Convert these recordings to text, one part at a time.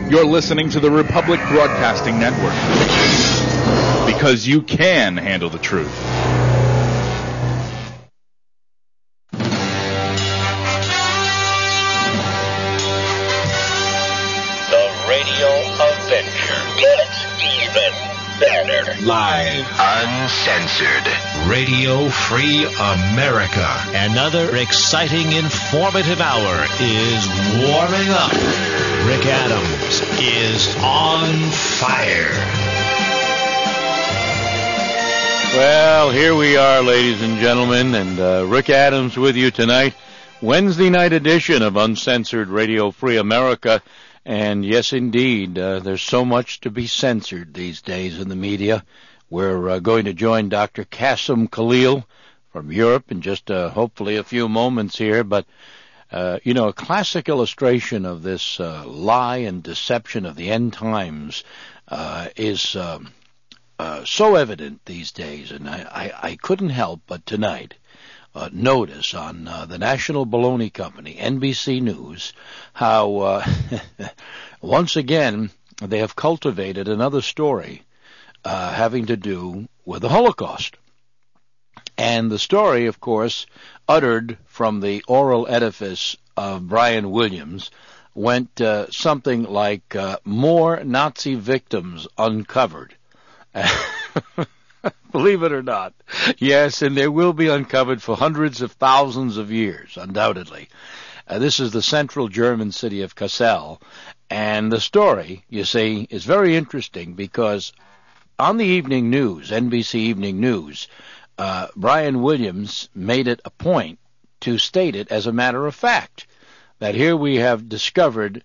You're listening to the Republic Broadcasting Network, because you can handle the truth. The Radio Avenger gets even better. Live, uncensored, Radio Free America. Another exciting, informative hour is warming up. Rick Adams is on fire. Well, here we are, ladies and gentlemen, and Rick Adams with you tonight. Wednesday night edition of Uncensored Radio Free America. And yes, indeed, there's so much to be censored these days in the media. We're going to join Dr. Qasim Khalil from Europe in just hopefully a few moments here. But, a classic illustration of this lie and deception of the end times is so evident these days. And I couldn't help but tonight notice on the National Baloney Company, NBC News, how once again they have cultivated another story having to do with the Holocaust. And the story, of course, uttered from the oral edifice of Brian Williams, went something like, more Nazi victims uncovered. Believe it or not. Yes, and they will be uncovered for hundreds of thousands of years, undoubtedly. This is the central German city of Kassel. And the story, you see, is very interesting because on the evening news, NBC Evening News, Brian Williams made it a point to state it as a matter of fact, that here we have discovered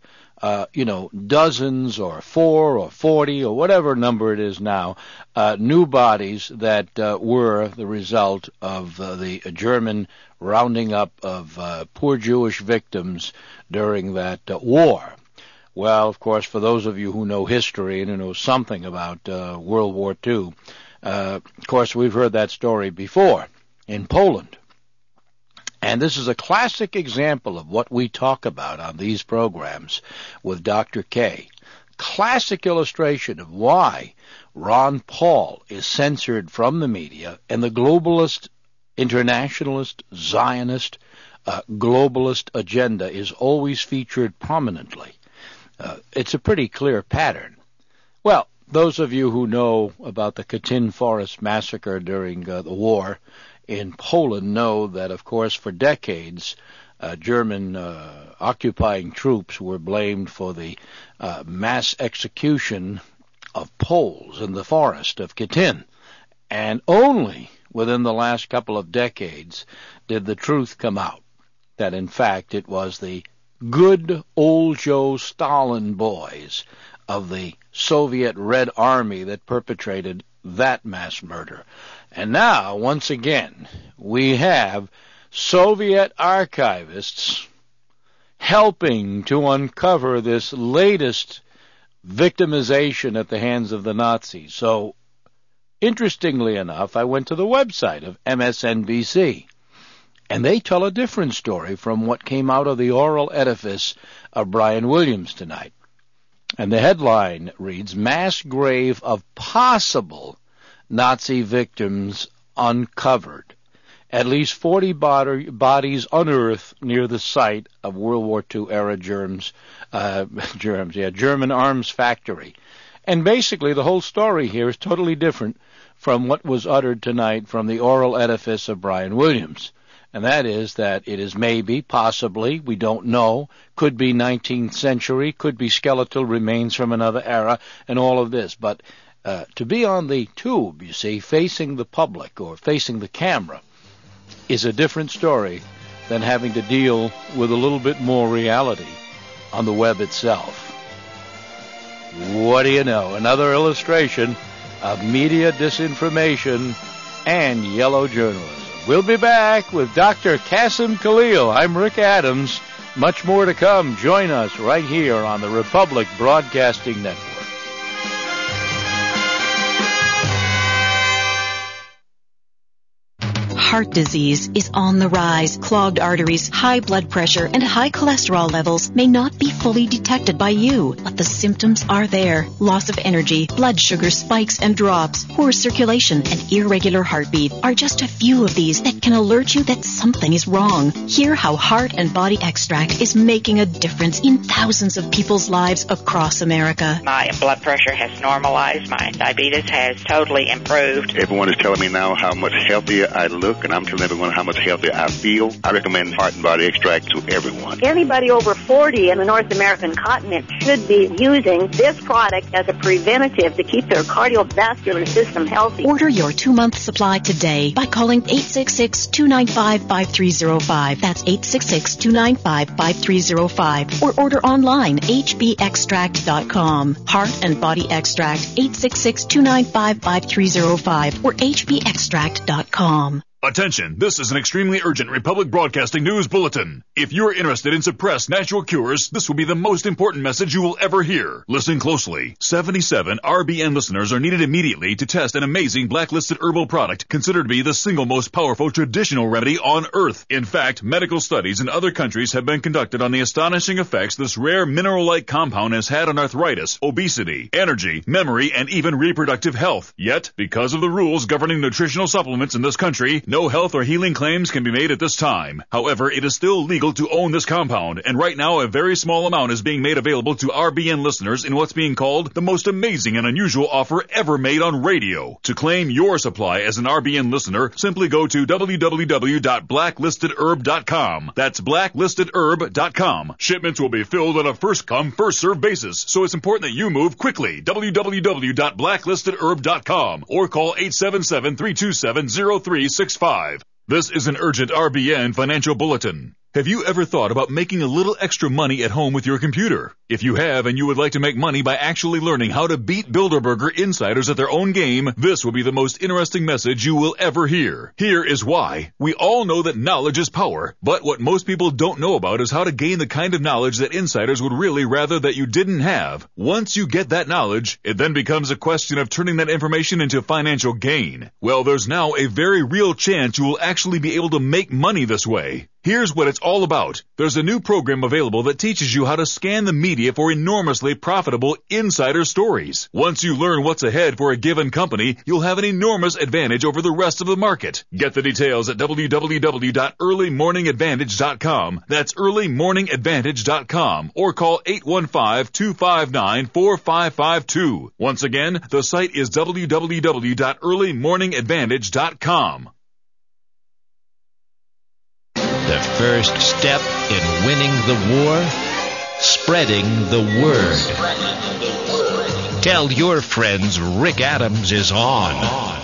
dozens or 4 or 40 or whatever number it is now, new bodies that were the result of the German rounding up of poor Jewish victims during that war. Well, of course, for those of you who know history and who know something about World War II, of course, we've heard that story before in Poland. And this is a classic example of what we talk about on these programs with Dr. K. Classic illustration of why Ron Paul is censored from the media and the globalist, internationalist, Zionist, globalist agenda is always featured prominently. It's a pretty clear pattern. Well, those of you who know about the Katyn Forest massacre during the war in Poland know that, of course, for decades, German occupying troops were blamed for the mass execution of Poles in the forest of Katyn. And only within the last couple of decades did the truth come out that, in fact, it was the good old Joe Stalin boys of the Soviet Red Army that perpetrated that mass murder. And now, once again, we have Soviet archivists helping to uncover this latest victimization at the hands of the Nazis. So, interestingly enough, I went to the website of MSNBC, and they tell a different story from what came out of the oral edifice of Brian Williams tonight. And the headline reads, Mass Grave of Possible Nazi Victims Uncovered. At least 40 bodies unearthed near the site of World War II era German arms factory. And basically the whole story here is totally different from what was uttered tonight from the oral edifice of Brian Williams. And that is that it is maybe, possibly, we don't know, could be 19th century, could be skeletal remains from another era, and all of this. But to be on the tube, you see, facing the public or facing the camera is a different story than having to deal with a little bit more reality on the web itself. What do you know? Another illustration of media disinformation and yellow journalism. We'll be back with Dr. Qasim Khalil. I'm Rick Adams. Much more to come. Join us right here on the Republic Broadcasting Network. heart disease is on the rise. Clogged arteries, high blood pressure, and high cholesterol levels may not be fully detected by you, but the symptoms are there. Loss of energy, blood sugar spikes and drops, poor circulation, and irregular heartbeat are just a few of these that can alert you that something is wrong. Hear how Heart and Body Extract is making a difference in thousands of people's lives across America. My blood pressure has normalized. My diabetes has totally improved. Everyone is telling me now how much healthier I look, and I'm telling everyone how much healthier I feel. I recommend Heart and Body Extract to everyone. Anybody over 40 in the North American continent should be using this product as a preventative to keep their cardiovascular system healthy. Order your 2-month supply today by calling 866-295-5305. That's 866-295-5305. Or order online, hbextract.com. Heart and Body Extract, 866-295-5305 or hbextract.com. Attention, this is an extremely urgent Republic Broadcasting News Bulletin. If you're interested in suppressed natural cures, this will be the most important message you will ever hear. Listen closely. 77 RBN listeners are needed immediately to test an amazing blacklisted herbal product considered to be the single most powerful traditional remedy on Earth. In fact, medical studies in other countries have been conducted on the astonishing effects this rare mineral-like compound has had on arthritis, obesity, energy, memory, and even reproductive health. Yet, because of the rules governing nutritional supplements in this country, no health or healing claims can be made at this time. However, it is still legal to own this compound, and right now a very small amount is being made available to RBN listeners in what's being called the most amazing and unusual offer ever made on radio. To claim your supply as an RBN listener, simply go to www.blacklistedherb.com. That's blacklistedherb.com. Shipments will be filled on a first-come, first-served basis, so it's important that you move quickly. www.blacklistedherb.com or call 877-327-0365. This is an urgent RBN financial bulletin. Have you ever thought about making a little extra money at home with your computer? If you have and you would like to make money by actually learning how to beat Bilderberger insiders at their own game, this will be the most interesting message you will ever hear. Here is why. We all know that knowledge is power, but what most people don't know about is how to gain the kind of knowledge that insiders would really rather that you didn't have. Once you get that knowledge, it then becomes a question of turning that information into financial gain. Well, there's now a very real chance you will actually be able to make money this way. Here's what it's all about. There's a new program available that teaches you how to scan the media for enormously profitable insider stories. Once you learn what's ahead for a given company, you'll have an enormous advantage over the rest of the market. Get the details at www.earlymorningadvantage.com. That's earlymorningadvantage.com or call 815-259-4552. Once again, the site is www.earlymorningadvantage.com. The first step in winning the war, spreading the word. Tell your friends Rick Adams is on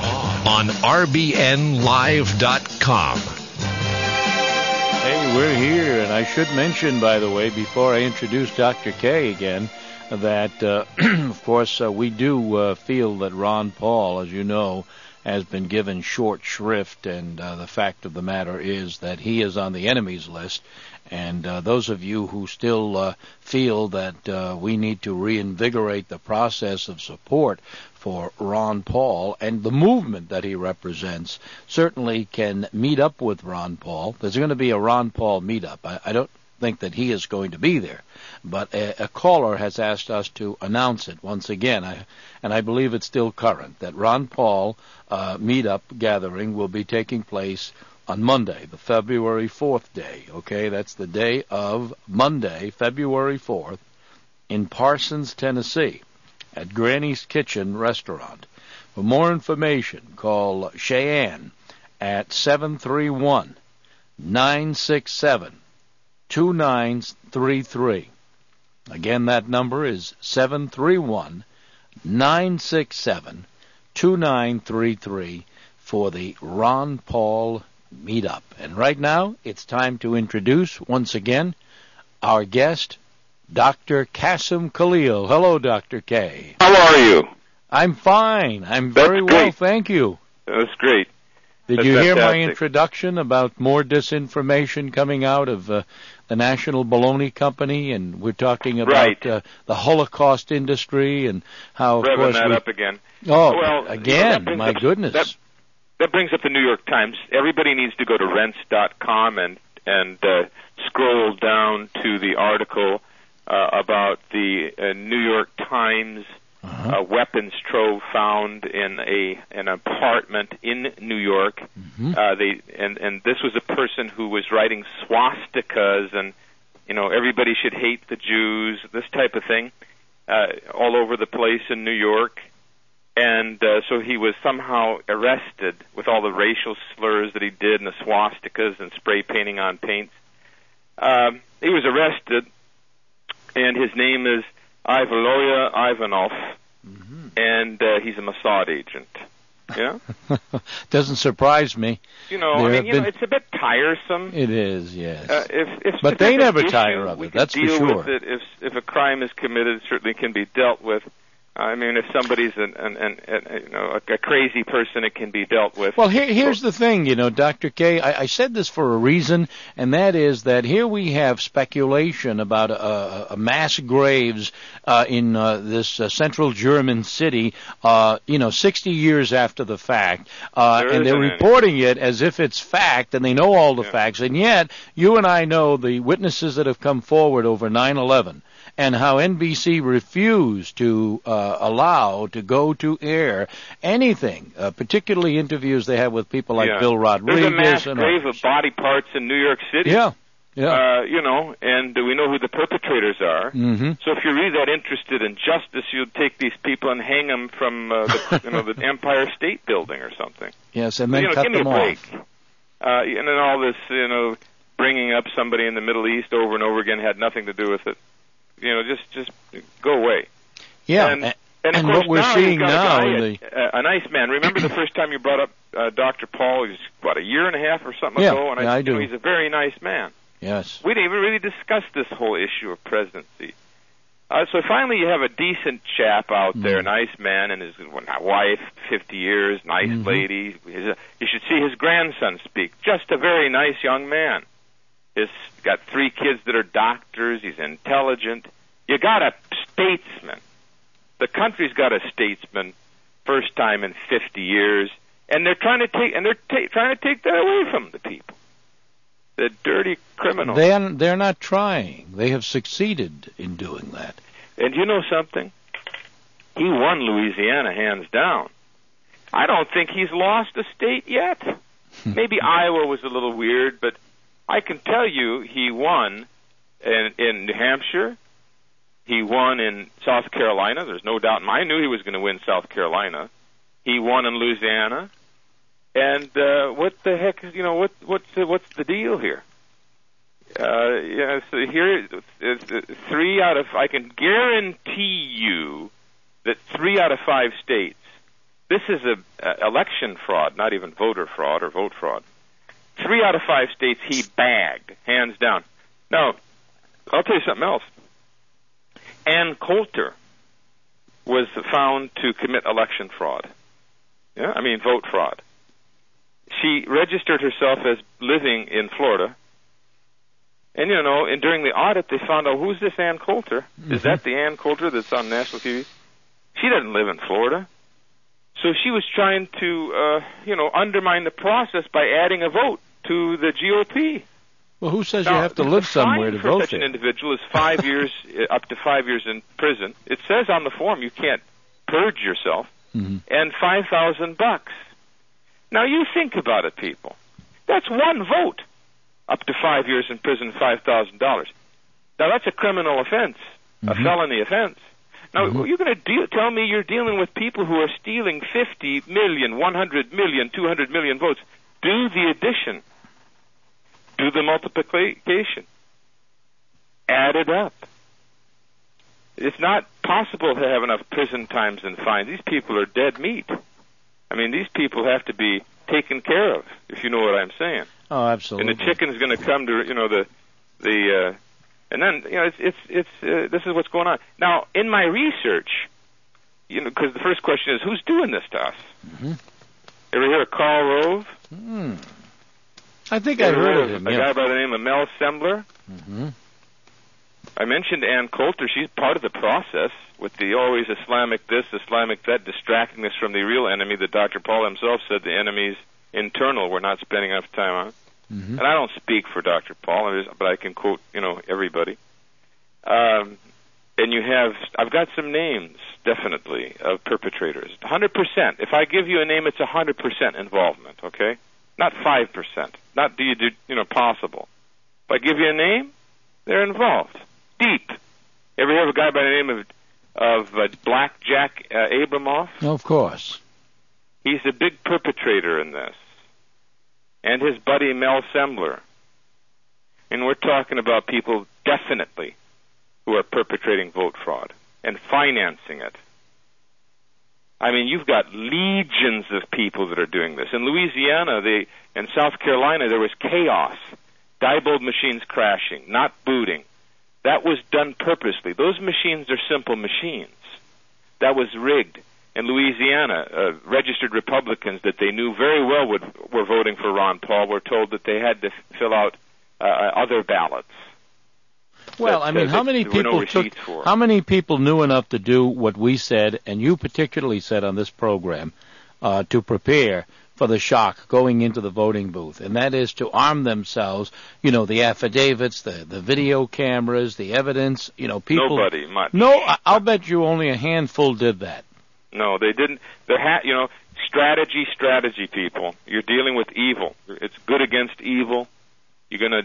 RBNlive.com. Hey, we're here, and I should mention, by the way, before I introduce Dr. K again, that, of course, we do feel that Ron Paul, as you know, has been given short shrift, and the fact of the matter is that he is on the enemy's list. And those of you who still feel that we need to reinvigorate the process of support for Ron Paul and the movement that he represents certainly can meet up with Ron Paul. There's going to be a Ron Paul meetup. I don't think that he is going to be there, but a caller has asked us to announce it once again, and I believe it's still current, that Ron Paul meetup gathering will be taking place on Monday, the February 4th day. Okay, that's the day of Monday, February 4th, in Parsons, Tennessee, at Granny's Kitchen Restaurant. For more information, call Cheyenne at 731-967-2933. Again, that number is 731-967-2933 for the Ron Paul meetup. And right now, it's time to introduce, once again, our guest, Dr. Qasim Khalil. Hello, Dr. K. How are you? I'm fine. I'm very well, thank you. That's great. Did you hear my introduction about more disinformation coming out of the National Baloney Company? And we're talking about the Holocaust industry and how, of course, that up again. Oh, well, again, my goodness. that brings up the New York Times. Everybody needs to go to rents.com and scroll down to the article about the New York Times weapons trove found in an apartment in New York. And this was a person who was writing swastikas and, everybody should hate the Jews, this type of thing, all over the place in New York. And so he was somehow arrested with all the racial slurs that he did and the swastikas and spray painting on paints. He was arrested, and his name is Ivaloya Ivanov, and he's a Mossad agent. Yeah? Doesn't surprise me. It's a bit tiresome. It is, yes. But they never tire of it, that's for sure. Deal with it if a crime is committed, it certainly can be dealt with. I mean, if somebody's a crazy person, it can be dealt with. Well, here's the thing, Dr. K. I said this for a reason, and that is that here we have speculation about a mass graves in this central German city, 60 years after the fact, and they're reporting it as if it's fact, and they know all the facts, and yet you and I know the witnesses that have come forward over 9/11. And how NBC refused to allow to go to air anything, particularly interviews they have with people like Bill Rodriguez. There's a mass grave of body parts in New York City. Yeah. And we know who the perpetrators are. So if you're really that interested in justice, you'd take these people and hang them from the Empire State Building or something. Yes, and then cut them off. And then all this, bringing up somebody in the Middle East over and over again had nothing to do with it. Just go away. Yeah, and of course what we're seeing now, a nice man. Remember the first time you brought up Dr. Paul? He was about a year and a half or something ago, and I do. He's a very nice man. Yes, we didn't even really discuss this whole issue of presidency. So finally, you have a decent chap out there, nice man, and his wife, 50 years, nice lady. You should see his grandson speak. Just a very nice young man. He's got 3 kids that are doctors. He's intelligent. You got a statesman. The country's got a statesman, first time in 50 years, and they're trying to take that away from the people. The dirty criminals. They're not trying. They have succeeded in doing that. And you know something? He won Louisiana hands down. I don't think he's lost a state yet. Maybe Iowa was a little weird, but I can tell you he won in New Hampshire. He won in South Carolina. There's no doubt. I knew he was going to win South Carolina. He won in Louisiana. And what the heck? What's the deal here? So here, 3 out of. I can guarantee you that 3 out of 5 states. This is a election fraud, not even voter fraud or vote fraud. 3 out of 5 states he bagged, hands down. Now, I'll tell you something else. Ann Coulter was found to commit election fraud. Vote fraud. She registered herself as living in Florida. And, and during the audit, they found out, who's this Ann Coulter? Is that the Ann Coulter that's on national TV? She doesn't live in Florida. So she was trying to, undermine the process by adding a vote to the GOP. Well, who says you have to live somewhere to vote? The fine for such an individual is 5 years, up to 5 years in prison. It says on the form you can't purge yourself, and $5,000. Now you think about it, people. That's one vote, up to 5 years in prison, $5,000. Now that's a criminal offense, a felony offense. Now, you're going to tell me you're dealing with people who are stealing 50 million, 100 million, 200 million votes. Do the addition. Do the multiplication. Add it up. It's not possible to have enough prison times and fines. These people are dead meat. These people have to be taken care of, if you know what I'm saying. Oh, absolutely. And the chicken's going to come to, and then, this is what's going on. Now, in my research, because the first question is, who's doing this to us? Ever hear of Karl Rove? I think I heard of him. A guy by the name of Mel Sembler. I mentioned Ann Coulter. She's part of the process with the always Islamic this, Islamic that, distracting us from the real enemy that Dr. Paul himself said the enemy's internal we're not spending enough time on. Mm-hmm. And I don't speak for Dr. Paul, but I can quote, everybody. And I've got some names, definitely, of perpetrators. 100%. If I give you a name, it's 100% involvement, okay? Not 5%. Not possible. If I give you a name, they're involved. Deep. Ever hear of a guy by the name of Black Jack Abramoff? Of course. He's a big perpetrator in this. And his buddy Mel Sembler. And we're talking about people definitely who are perpetrating vote fraud and financing it. I mean, you've got legions of people that are doing this. In Louisiana, in South Carolina, there was chaos. Diebold machines crashing, not booting. That was done purposely. Those machines are simple machines. That was rigged. In Louisiana, registered Republicans that they knew very well were voting for Ron Paul were told that they had to fill out other ballots. Well, I mean, how many people knew enough to do what we said, and you particularly said on this program, to prepare for the shock going into the voting booth, and that is to arm themselves, the affidavits, the video cameras, the evidence, people. Nobody much. No, I'll bet you only a handful did that. No, they didn't. Strategy, people. You're dealing with evil. It's good against evil. You're gonna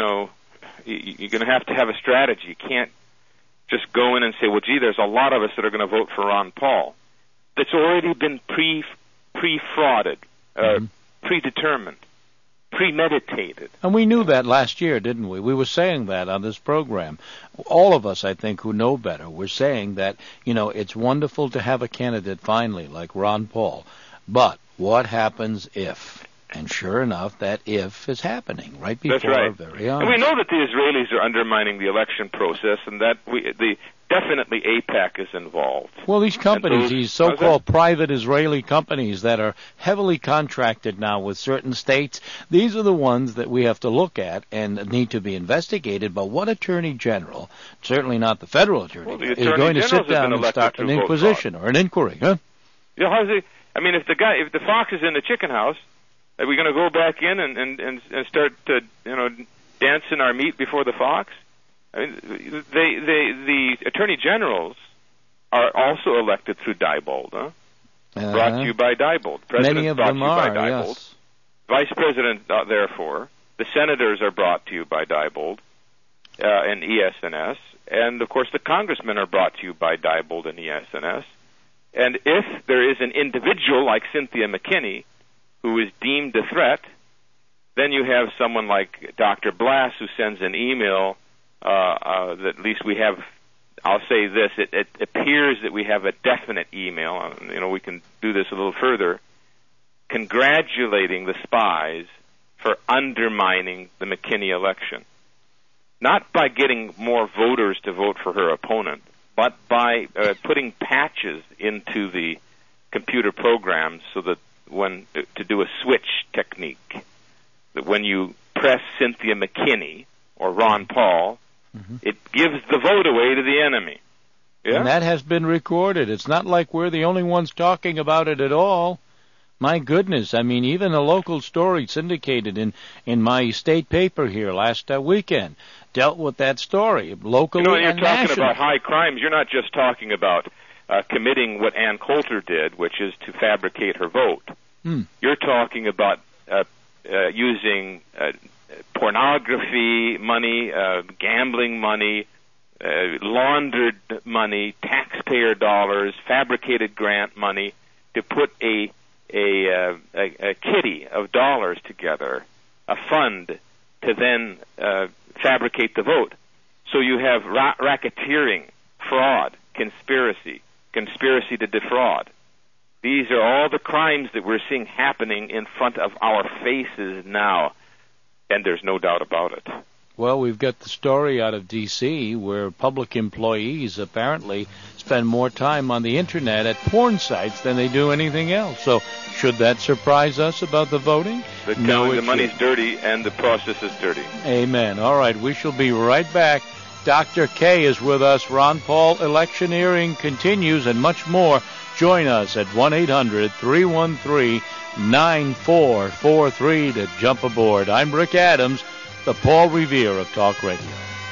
have to have a strategy. You can't just go in and say, well, gee, there's a lot of us that are going to vote for Ron Paul. That's already been pre-frauded, predetermined, premeditated. And we knew that last year, didn't we? We were saying that on this program. All of us, I think, who know better, were saying that, it's wonderful to have a candidate finally like Ron Paul. But what happens if? And sure enough, that if is happening right before our very eyes. And we know that the Israelis are undermining the election process, and that definitely AIPAC is involved. Well, these companies, these so-called private Israeli companies that are heavily contracted now with certain states, these are the ones that we have to look at and need to be investigated. But what attorney general, certainly not the federal attorney, is going to sit down and start an inquisition or an inquiry, huh? Yeah, if the fox is in the chicken house, are we going to go back in and start dancing our meat before the fox? I mean, the attorney generals are also elected through Diebold, huh? Brought to you by Diebold. Many of them are, yes. Vice President, therefore. The senators are brought to you by Diebold and ES&S. And, of course, the congressmen are brought to you by Diebold and ES&S. And if there is an individual like Cynthia McKinney who is deemed a threat, then you have someone like Dr. Blass who sends an email that at least we have, I'll say this, it appears that we have a definite email, we can do this a little further, congratulating the spies for undermining the McKinney election. Not by getting more voters to vote for her opponent, but by putting patches into the computer programs so that to do a switch technique, that when you press Cynthia McKinney or Ron Paul, it gives the vote away to the enemy. Yeah? And that has been recorded. It's not like we're the only ones talking about it at all. My goodness, I mean, even a local story syndicated in my state paper here last weekend dealt with that story, locally and nationally. You're talking about high crimes. You're not just talking about committing what Ann Coulter did, which is to fabricate her vote. You're talking about using pornography money, gambling money, laundered money, taxpayer dollars, fabricated grant money to put a kitty of dollars together, a fund to then fabricate the vote. So you have racketeering, fraud, conspiracy to defraud. These are all the crimes that we're seeing happening in front of our faces now, and there's no doubt about it. Well, we've got the story out of D.C. where public employees apparently spend more time on the Internet at porn sites than they do anything else. So should that surprise us about the voting? No, the money's dirty and the process is dirty. Amen. All right, we shall be right back Dr. K is with us. Ron Paul Electioneering continues and much more. Join us at 1-800-313-9443 to jump aboard. I'm Rick Adams, the Paul Revere of Talk Radio.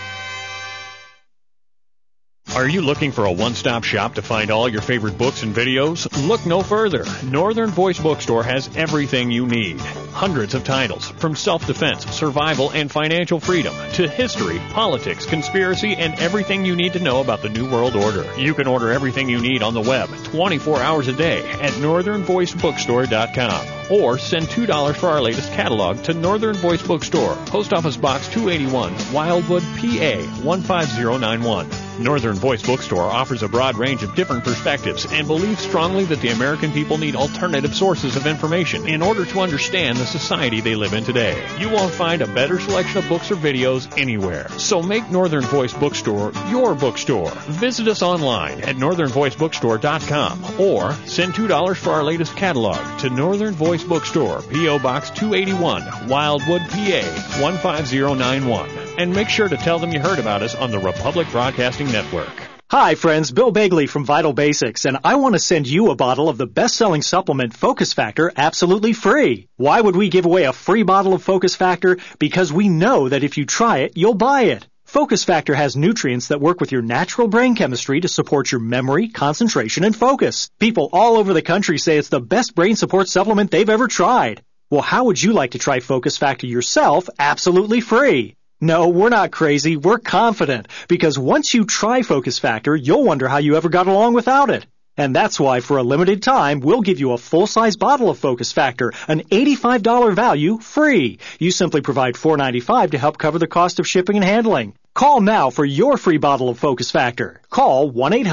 Are you looking for a one-stop shop to find all your favorite books and videos? Look no further. Northern Voice Bookstore has everything you need. Hundreds of titles, from self-defense, survival, and financial freedom, to history, politics, conspiracy, and everything you need to know about the New World Order. You can order everything you need on the web 24 hours a day at northernvoicebookstore.com. Or send $2 for our latest catalog to Northern Voice Bookstore, Post Office Box 281, Wildwood, PA 15091. Northern Voice Bookstore offers a broad range of different perspectives and believes strongly that the American people need alternative sources of information in order to understand the society they live in today. You won't find a better selection of books or videos anywhere. So make Northern Voice Bookstore your bookstore. Visit us online at northernvoicebookstore.com or send $2 for our latest catalog to Northern Voice Bookstore, P.O. Box 281, Wildwood, PA 15091. And make sure to tell them you heard about us on the Republic Broadcasting Network. Hi, friends. Bill Bagley from Vital Basics, and I want to send you a bottle of the best-selling supplement Focus Factor absolutely free. Why would we give away a free bottle of Focus Factor? Because we know that if you try it, you'll buy it. Focus Factor has nutrients that work with your natural brain chemistry to support your memory, concentration, and focus. People all over the country say it's the best brain support supplement they've ever tried. Well, how would you like to try Focus Factor yourself absolutely free? No, we're not crazy. We're confident. Because once you try Focus Factor, you'll wonder how you ever got along without it. And that's why, for a limited time, we'll give you a full-size bottle of Focus Factor, an $85 value, free. You simply provide $4.95 to help cover the cost of shipping and handling. Call now for your free bottle of Focus Factor. Call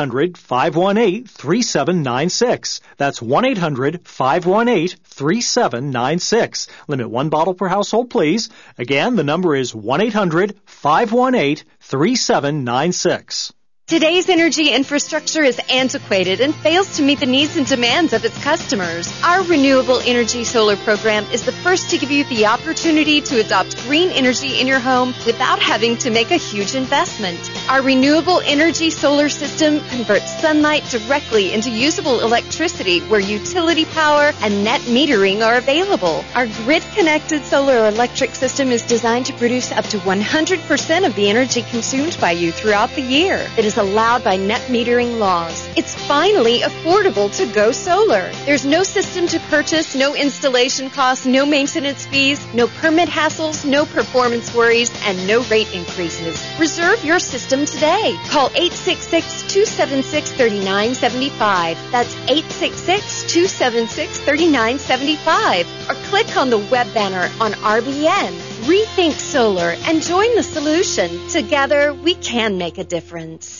1-800-518-3796. That's 1-800-518-3796. Limit one bottle per household, please. Again, the number is 1-800-518-3796. Today's energy infrastructure is antiquated and fails to meet the needs and demands of its customers. Our Renewable Energy Solar Program is the first to give you the opportunity to adopt green energy in your home without having to make a huge investment. Our Renewable Energy Solar System converts sunlight directly into usable electricity where utility power and net metering are available. Our grid-connected solar electric system is designed to produce up to 100% of the energy consumed by you throughout the year. It is allowed by net metering laws. It's finally affordable to go solar. There's no system to purchase, no installation costs, no maintenance fees, no permit hassles, no performance worries, and no rate increases. Reserve your system today. Call 866-276-3975. That's 866-276-3975. Or click on the web banner on RBN. Rethink Solar and join the solution. Together, we can make a difference.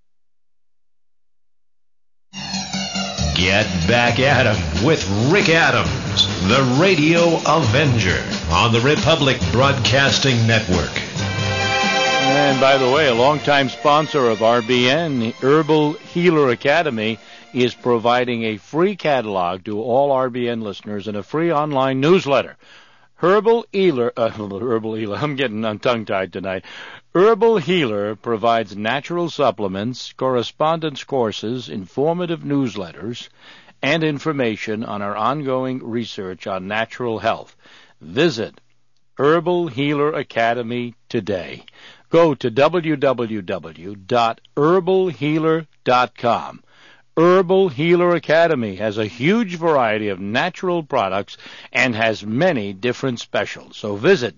Get back at 'em with Rick Adams, the Radio Avenger, on the Republic Broadcasting Network. And by the way, a longtime sponsor of RBN, the Herbal Healer Academy, is providing a free catalog to all RBN listeners and a free online newsletter. Herbal Healer, I'm getting tongue-tied tonight. Herbal Healer provides natural supplements, correspondence courses, informative newsletters, and information on our ongoing research on natural health. Visit Herbal Healer Academy today. Go to www.herbalhealer.com. Herbal Healer Academy has a huge variety of natural products and has many different specials. So visit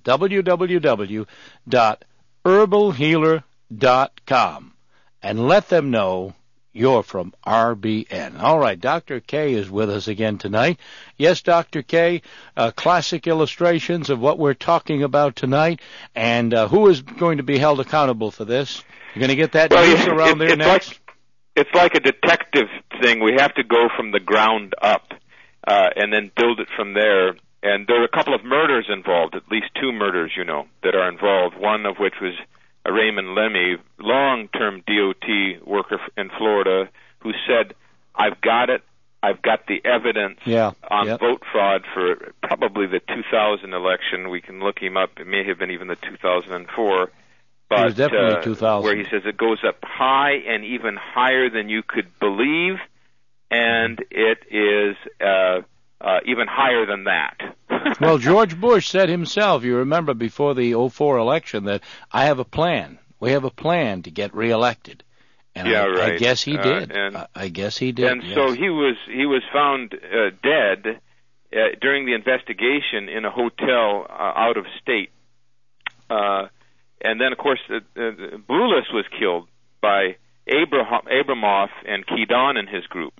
www.herbalhealer.com and let them know you're from RBN. All right, Dr. K is with us again tonight. Yes, Dr. K, classic illustrations of what we're talking about tonight, and who is going to be held accountable for this? You're going to get that news around there next? It's like a detective thing. We have to go from the ground up and then build it from there. And there are a couple of murders involved, at least two murders, that are involved, one of which was Raymond Lemmy, long-term DOT worker in Florida, who said, I've got it. I've got the evidence on vote fraud for probably the 2000 election. We can look him up. It may have been even the 2004. but it was definitely 2000. Where he says it goes up high and even higher than you could believe, and it is even higher than that. Well, George Bush said himself, you remember before the 2004 election, that I have a plan. We have a plan to get reelected. And I guess he did. I guess he did. And so he was found dead during the investigation in a hotel out of state. And then, of course, Boulos was killed by Abramoff and Kedon and his group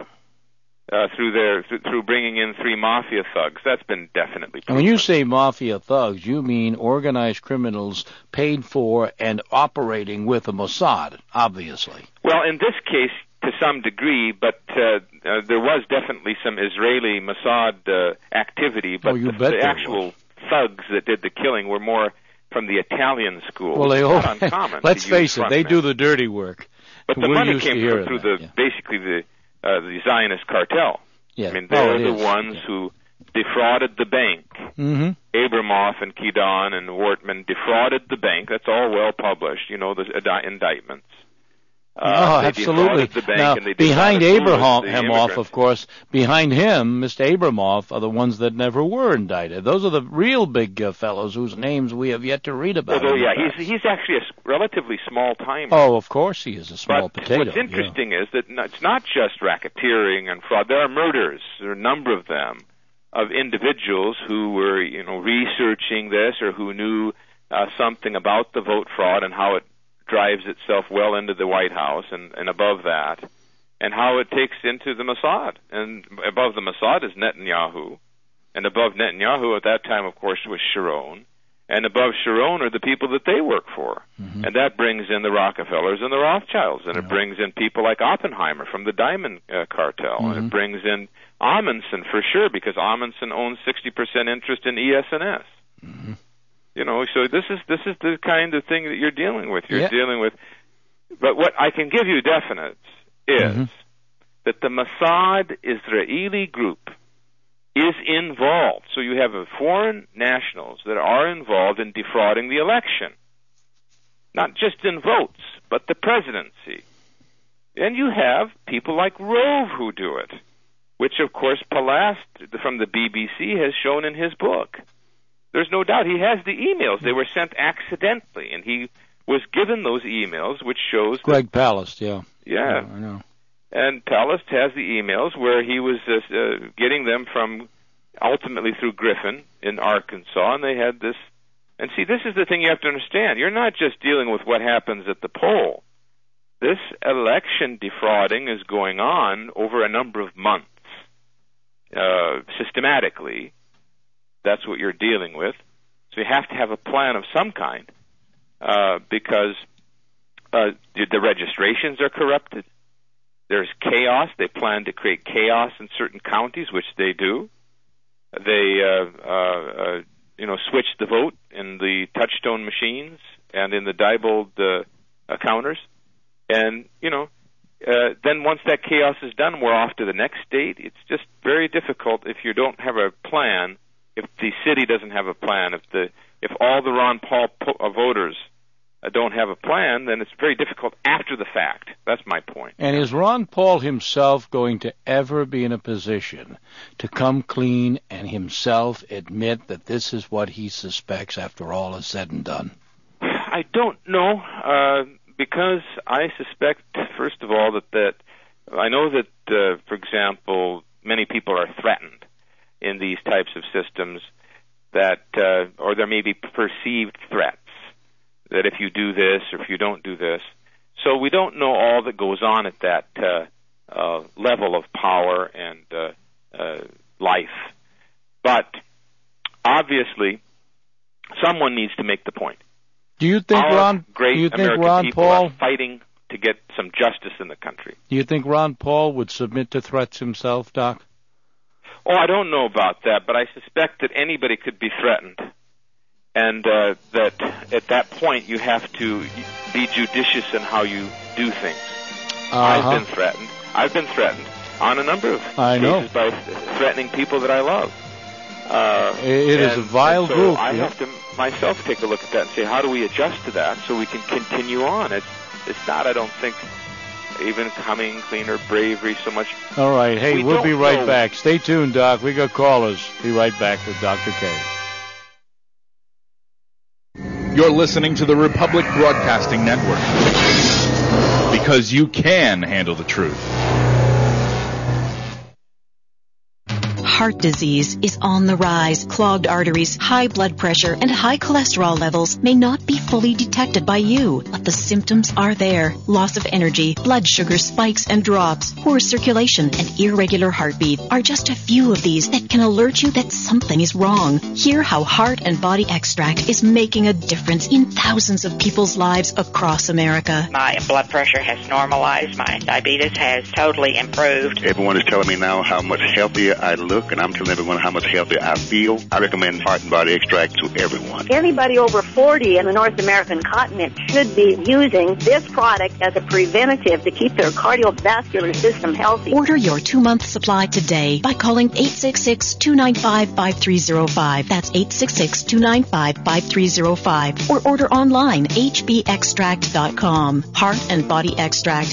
through bringing in 3 mafia thugs. That's been definitely proven. And when you say mafia thugs, you mean organized criminals paid for and operating with the Mossad, obviously. Well, in this case, to some degree, but there was definitely some Israeli Mossad activity, but the actual thugs that did the killing were more from the Italian school. Well, not uncommon. Let's face it, they do the dirty work. But the money came through basically the Zionist cartel. Yeah. I mean, they're the ones who defrauded the bank. Mm-hmm. Abramoff and Kedon and Wortman defrauded the bank. That's all well published, you know, the indictments. Absolutely. Now, behind Abramoff, of course, behind him, Mr. Abramoff, are the ones that never were indicted. Those are the real big fellows whose names we have yet to read about. Well, he's actually a relatively small timer. Oh, of course he is a small potato. What's interesting is that it's not just racketeering and fraud. There are murders. There are a number of them of individuals who were, researching this or who knew something about the vote fraud and how it drives itself well into the White House and above that, and how it takes into the Mossad. And above the Mossad is Netanyahu, and above Netanyahu at that time, of course, was Sharon, and above Sharon are the people that they work for. Mm-hmm. And that brings in the Rockefellers and the Rothschilds, and it brings in people like Oppenheimer from the Diamond Cartel, Mm-hmm. and it brings in Amundsen for sure, because Amundsen owns 60% interest in ES&S. Mm-hmm. So this is the kind of thing that you're dealing with. You're dealing with, but what I can give you definite is that the Mossad Israeli group is involved. So you have foreign nationals that are involved in defrauding the election, not just in votes, but the presidency. And you have people like Rove who do it, which of course Palast from the BBC has shown in his book. There's no doubt he has the emails. They were sent accidentally, and he was given those emails, which shows Greg Palast, Yeah, I know. And Palast has the emails where he was getting them from, ultimately through Griffin in Arkansas, and they had this. And see, this is the thing you have to understand. You're not just dealing with what happens at the poll. This election defrauding is going on over a number of months, systematically. That's what you're dealing with. So you have to have a plan of some kind, because the registrations are corrupted. There's chaos. They plan to create chaos in certain counties, which they do. They, switch the vote in the touchstone machines and in the Diebold counters. And, then once that chaos is done, we're off to the next state. It's just very difficult if you don't have a plan. If the city doesn't have a plan, if all the Ron Paul voters don't have a plan, then it's very difficult after the fact. That's my point. And is Ron Paul himself going to ever be in a position to come clean and himself admit that this is what he suspects after all is said and done? I don't know, because I suspect, first of all, that I know that, for example, many people are threatened in these types of systems, that or there may be perceived threats that if you do this or if you don't do this. So we don't know all that goes on at that level of power and life. But obviously, someone needs to make the point. Do you think Ron Paul are fighting to get some justice in the country? Do you think Ron Paul would submit to threats himself, Doc? Oh, I don't know about that, but I suspect that anybody could be threatened, and that at that point you have to be judicious in how you do things. I've been threatened on a number of cases by threatening people that I love. It is a vile group. I have to myself take a look at that and say, how do we adjust to that so we can continue on? It's not, I don't think, even coming, cleaner, bravery so much. All right. Hey, we'll be right back. Stay tuned, Doc. We got callers. Be right back with Dr. K. You're listening to the Republic Broadcasting Network, because you can handle the truth. Heart disease is on the rise. Clogged arteries, high blood pressure, and high cholesterol levels may not be fully detected by you, but the symptoms are there. Loss of energy, blood sugar spikes and drops, poor circulation, and irregular heartbeat are just a few of these that can alert you that something is wrong. Hear how Heart and Body Extract is making a difference in thousands of people's lives across America. My blood pressure has normalized. My diabetes has totally improved. Everyone is telling me now how much healthier I look, and I'm telling everyone how much healthier I feel. I recommend Heart and Body Extract to everyone. Anybody over 40 in the North American continent should be using this product as a preventative to keep their cardiovascular system healthy. Order your 2-month supply today by calling 866-295-5305. That's 866-295-5305. Or order online, hbextract.com. Heart and Body Extract,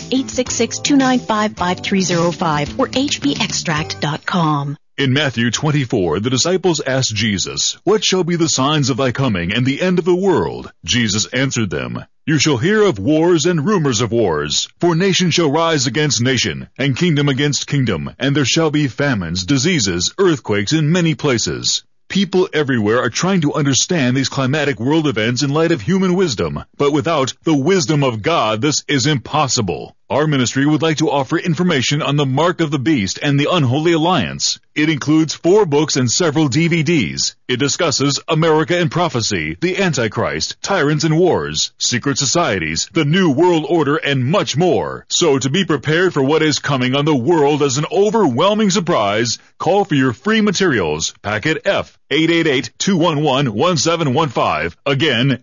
866-295-5305 or hbextract.com. In Matthew 24, the disciples asked Jesus, "What shall be the signs of thy coming and the end of the world?" Jesus answered them, "You shall hear of wars and rumors of wars. For nation shall rise against nation, and kingdom against kingdom, and there shall be famines, diseases, earthquakes in many places." People everywhere are trying to understand these climatic world events in light of human wisdom, but without the wisdom of God, this is impossible. Our ministry would like to offer information on the Mark of the Beast and the Unholy Alliance. It includes 4 books and several DVDs. It discusses America and Prophecy, the Antichrist, Tyrants and Wars, Secret Societies, the New World Order, and much more. So to be prepared for what is coming on the world as an overwhelming surprise, call for your free materials. Packet F, 888-211-1715. Again,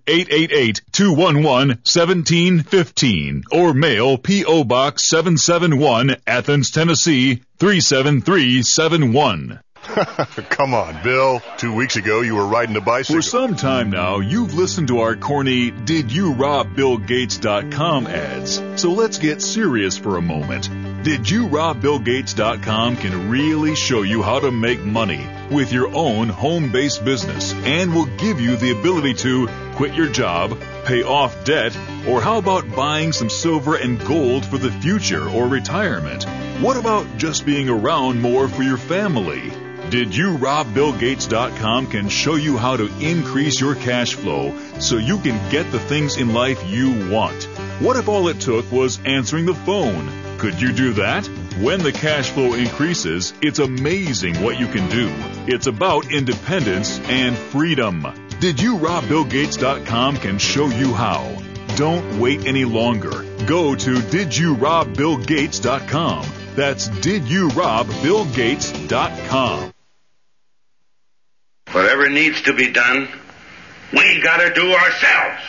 888-211-1715. Or mail P.O. Box 771, Athens, Tennessee, 37371. Come on, Bill. 2 weeks ago, you were riding a bicycle. For some time now, you've listened to our corny DidYouRobBillGates.com ads. So let's get serious for a moment. DidYouRobBillGates.com can really show you how to make money with your own home-based business, and will give you the ability to quit your job, pay off debt, or how about buying some silver and gold for the future or retirement? What about just being around more for your family? DidYouRobBillGates.com can show you how to increase your cash flow so you can get the things in life you want. What if all it took was answering the phone? Could you do that? When the cash flow increases, it's amazing what you can do. It's about independence and freedom. DidYouRobBillGates.com can show you how. Don't wait any longer. Go to DidYouRobBillGates.com. That's DidYouRobBillGates.com. Whatever needs to be done, we gotta do ourselves.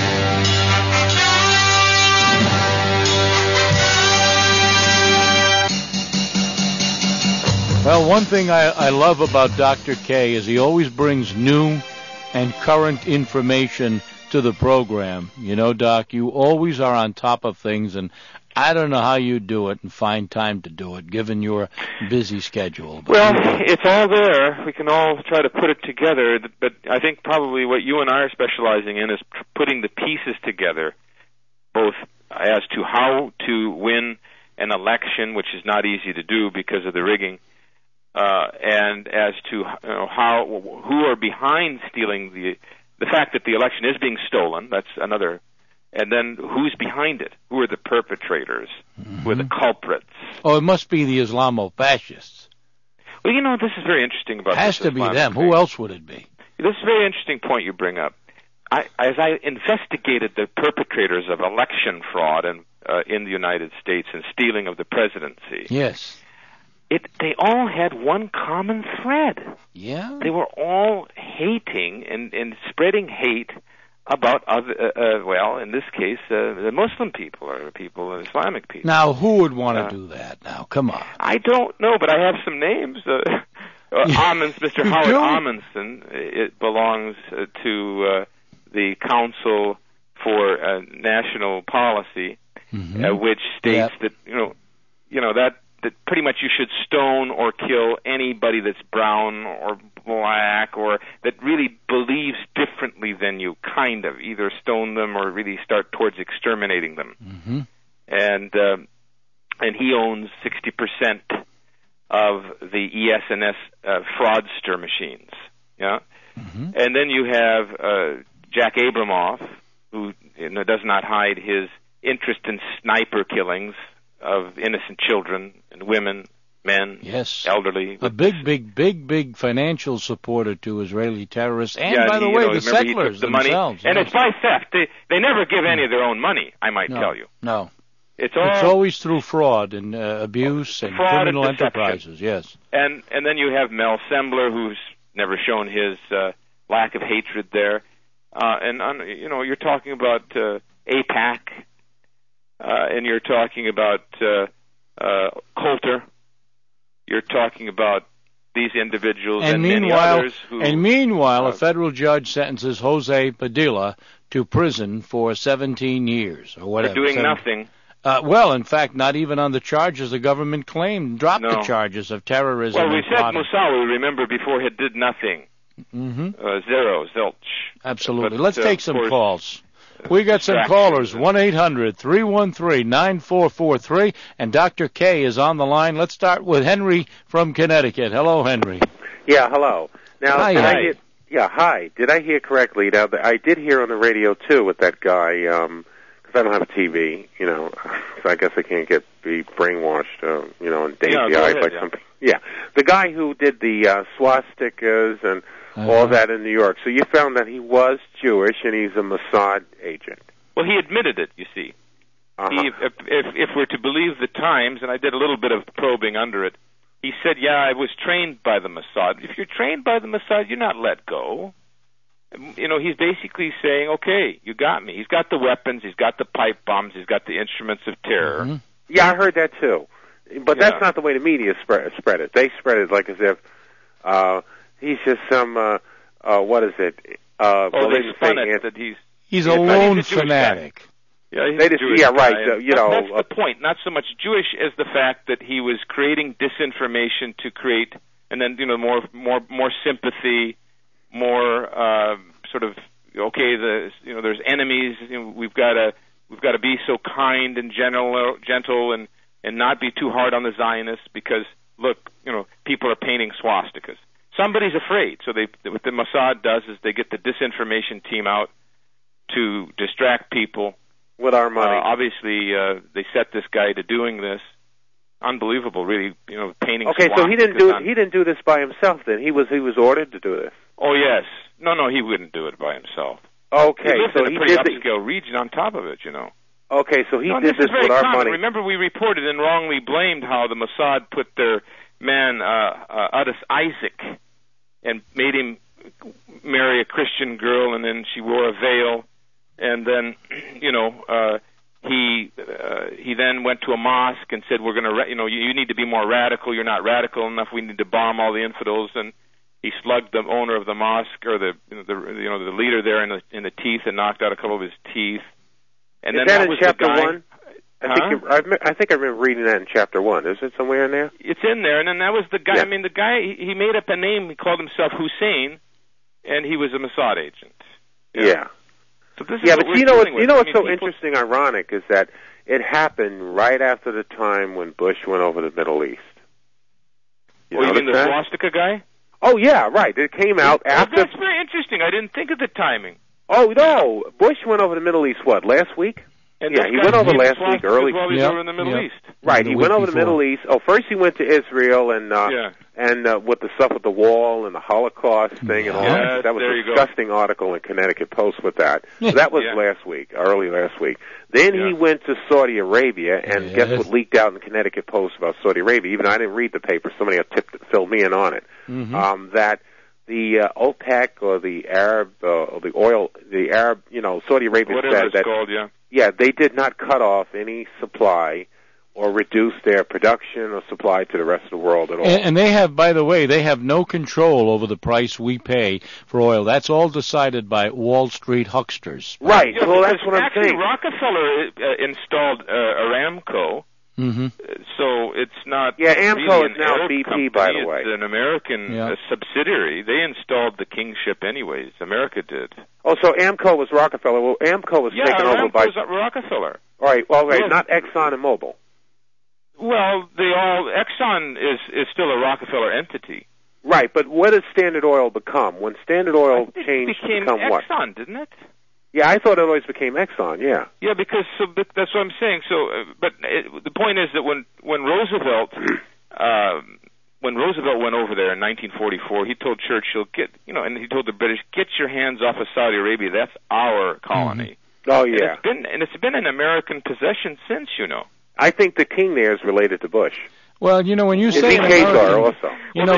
Well, one thing I love about Dr. K is he always brings new and current information to the program. You know, Doc, you always are on top of things, and I don't know how you do it and find time to do it, given your busy schedule. But well, it's all there. We can all try to put it together, but I think probably what you and I are specializing in is putting the pieces together, both as to how to win an election, which is not easy to do because of the rigging, and as to who are behind stealing the fact that the election is being stolen. That's another. And then who's behind it? Who are the perpetrators? Who are the culprits? Oh, it must be the Islamo-fascists. Well, you know, this is very interesting about this. Has to be them. Who else would it be? This is a very interesting point you bring up. As I investigated the perpetrators of election fraud in the United States and stealing of the presidency, yes, they all had one common thread. Yeah, they were all hating and spreading hate about other, in this case, the Muslim people or people, Islamic people. Now, who would want to do that? Now, come on. I don't know, but I have some names. Mr. Howard Amundsen, it belongs to the Council for National Policy, which states that that pretty much you should stone or kill anybody that's brown or black or that really believes differently than you, kind of. Either stone them or really start towards exterminating them. And he owns 60% of the ES&S fraudster machines. Yeah? And then you have Jack Abramoff, who does not hide his interest in sniper killings of innocent children and women, men, elderly. A big financial supporter to Israeli terrorists, and by the way, the settlers themselves. And it's by theft. They never give any of their own money, I might tell you. No. It's always through fraud and abuse and criminal enterprises, yes. And then you have Mel Sembler, who's never shown his lack of hatred there. You're talking about AIPAC, and you're talking about Coulter. You're talking about these individuals and many others who... And meanwhile, a federal judge sentences Jose Padilla to prison for 17 years or whatever. For doing nothing. Well, in fact, not even on the charges the government claimed. Dropped the charges of terrorism. Well, we said Moussaoui, remember, before he did nothing. Zero, zilch. Absolutely. Let's take some calls. We got some callers, 1-800-313-9443, and Dr. K is on the line. Let's start with Henry from Connecticut. Hello, Henry. Yeah, hello. Now, hi. Hi. Did I hear correctly? Now, I did hear on the radio, too, with that guy, because I don't have a TV, so I guess I can't be brainwashed, and daisy-eyed by something. Yeah. The guy who did the swastikas and all that in New York. So you found that he was Jewish and he's a Mossad agent. Well, he admitted it, you see. If we're to believe the Times, and I did a little bit of probing under it, he said, I was trained by the Mossad. If you're trained by the Mossad, you're not let go. He's basically saying, okay, you got me. He's got the weapons, he's got the pipe bombs, he's got the instruments of terror. Yeah, I heard that too. But that's not the way the media spread it. They spread it like as if he's just some, what is it? They spun it that he's a lone fanatic. Yeah, right. That's the point. Not so much Jewish as the fact that he was creating disinformation to create, and then more sympathy, more there's enemies. We've got to be so kind and gentle and not be too hard on the Zionists because look, people are painting swastikas. Somebody's afraid, so what the Mossad does is they get the disinformation team out to distract people. With our money. Obviously, they set this guy to doing this. Unbelievable, really, painting swastikas. Okay, so he didn't do this by himself then. He was ordered to do this. Oh, yes. No, he wouldn't do it by himself. Okay, he lives in a pretty upscale region on top of it, Okay, so he did this with our money. Remember, we reported and wrongly blamed how the Mossad put their man, Uddis Isaac, and made him marry a Christian girl, and then she wore a veil, and then, he then went to a mosque and said, "We're going to, you need to be more radical. You're not radical enough. We need to bomb all the infidels." And he slugged the owner of the mosque or the leader there in the teeth and knocked out a couple of his teeth. And Is then that was in chapter the guy, 1? I think I remember reading that in chapter 1. Is it somewhere in there? It's in there, and then that was the guy. Yeah. I mean, the guy, he made up a name. He called himself Hussein, and he was a Mossad agent. Yeah. So this is but you know what's so interesting, ironic, is that it happened right after the time when Bush went over to the Middle East. You mean the swastika guy? Oh, yeah, right. It came out after... That's very interesting. I didn't think of the timing. Oh, no. Bush went over to the Middle East, last week? And he went over last week, early. While we were in the Middle East. Right, he went over to the Middle East. Oh, first he went to Israel and with the stuff with the wall and the Holocaust thing and all that. That was a disgusting article in Connecticut Post with that. So that was early last week. Then he went to Saudi Arabia, and guess what leaked out in the Connecticut Post about Saudi Arabia? Even I didn't read the paper. Somebody filled me in on it. That the OPEC or the Arab, Saudi Arabia whatever said it's that called, they did not cut off any supply or reduce their production or supply to the rest of the world at all. And they have, by the way, they have no control over the price we pay for oil. That's all decided by Wall Street hucksters. Right. Yeah, well, that's what I'm actually, saying. Rockefeller installed Aramco. Mm-hmm. So it's not. Yeah, Amco really is now Arab BP, company. by the way. It's an American subsidiary. They installed the Kingship anyways. America did. Oh, so Amco was Rockefeller. Well, Amco was taken over by Rockefeller. All right. Well, right, not Exxon and Mobil. Well, Exxon is still a Rockefeller entity. Right, but what did Standard Oil become? When Standard Oil changed to become Exxon, what? Exxon, didn't it? Yeah, I thought it always became Exxon. Yeah. Yeah, because that's what I'm saying. So, the point is that when Roosevelt went over there in 1944, he told Churchill, and he told the British, get your hands off of Saudi Arabia. That's our colony. Mm-hmm. Oh yeah. And it's been an American possession since, I think the king there is related to Bush. Well, when you say American, also.